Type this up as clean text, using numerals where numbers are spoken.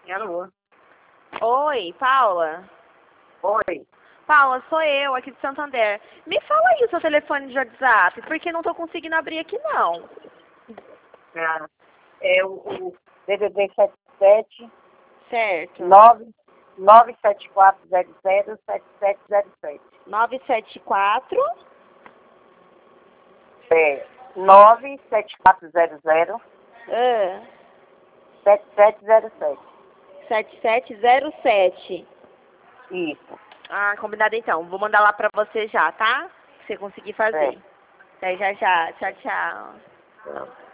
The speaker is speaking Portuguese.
Alô? Oi, Paula? Oi. Paula, sou eu, aqui de Santander. Me fala aí o seu telefone de WhatsApp, porque não tô conseguindo abrir aqui, não. É o DDD 77 Certo. 974007707. 974? É 974007707. Ah, 7707. Isso. Ah, combinado então. Vou mandar lá pra você já, tá? Se você conseguir fazer. É. Até já já. Tchau, tchau. Então.